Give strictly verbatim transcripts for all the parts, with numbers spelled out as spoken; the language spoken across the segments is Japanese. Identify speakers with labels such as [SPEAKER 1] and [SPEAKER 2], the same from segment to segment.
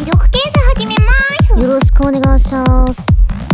[SPEAKER 1] 力検査始めます。
[SPEAKER 2] よろしくお願いします。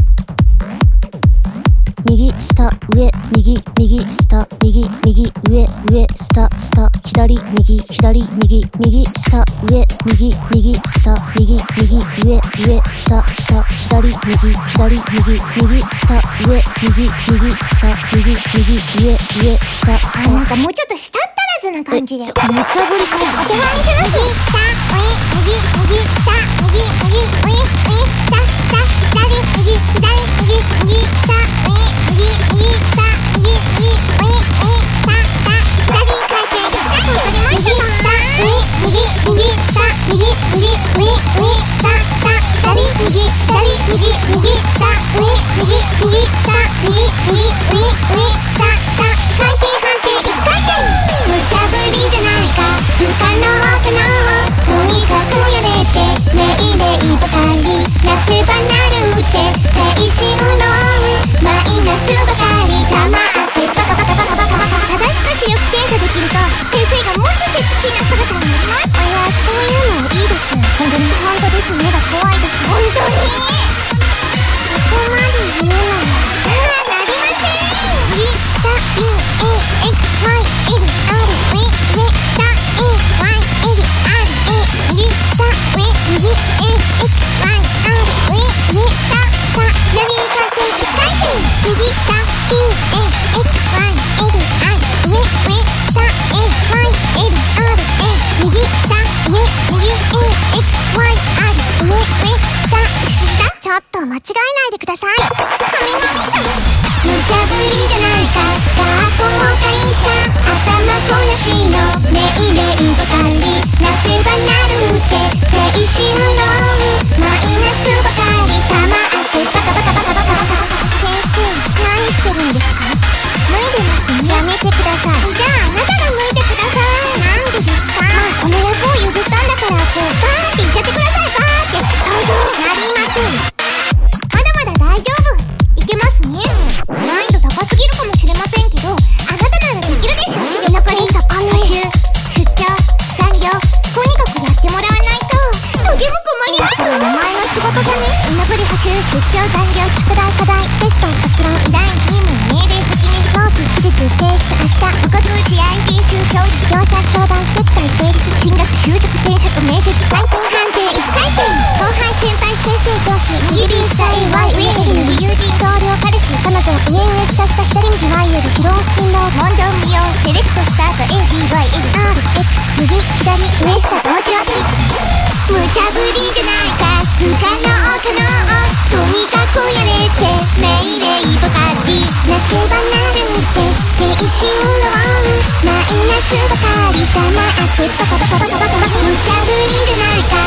[SPEAKER 2] 右下上右右下右右上上下下左右左右右下上右右下右右上上下下左右左右右下上右右下右右上上下下。
[SPEAKER 1] あ、なんかもうちょっと舌足らずな感じで。
[SPEAKER 2] え、ちょ、持ち上がりか。
[SPEAKER 1] お手本にします。下上右右下右右上上下下左右左右右下上右右下右右上上下下左回転いっかい戻りました。下上右右下右右上上下下左右左右右下上右右下右右上上下下回転反転いっかい転。無茶ぶりじゃないか不可能可能とにかくやれてメイレイばかりなせばなるって精神論マイナスばかりたまってバカバカバカバカバカ正しく視力検査できると先生がもっとセクシーな姿になります。いや、そういうのいいです。本当に本当です。目が怖いです。本当にそこまで言うならああ、なりません。右下 B A X Y L R 上上下 A Y L R A 右下上右 A X Y R 上上下下左回転いっかい転。右下 B A X Y L R 上上下 A Y L R A 右下上右 A X Y R 上上下下。ちょっと間違えないでください。神々かよ。無茶ぶりじゃないか学校会社頭こなしのメイレイばかりなせばなるって精神論マイナスばかりたまってバカバカバカバカバカ。先生何してるんですか？脱いでますね。やめてください。じゃああなたが脱いでください。なんでですか？まあこの役を譲ったんだからこうバーって言っちゃってください。バーって想像なりません。まだまだ大丈夫。いけますね。難易度高すぎるかもしれませんけど、あなたならできるでしょ。居残り、補習、出張、残業、とにかくやってもらわないととても困ります。それお前の仕事じゃね？居残り、補習、出張、残業、宿題、課題、テスト、卒論、依頼、任務、命令、責任、納期、期日、提出、明日、部活、試合、練習、教育、業者、商談、接待、成立、進学、就職、転職、面接、回転、判定、いっかい転。後輩、先輩、先生、上司、右輪下 エーワイ 上 L 友人、同僚、彼氏、彼女、上上下下左右 ワイエル 疲労心労問答無用セレクトスタート エーディーワイエルアールエックス 右左上下同時押し。無茶ぶりじゃないか不可能可能とにかくやれてメイレイばかりなせばなるって精神論マイナスばかりたまってバカバカバカバカバカ。無茶ぶりじゃないか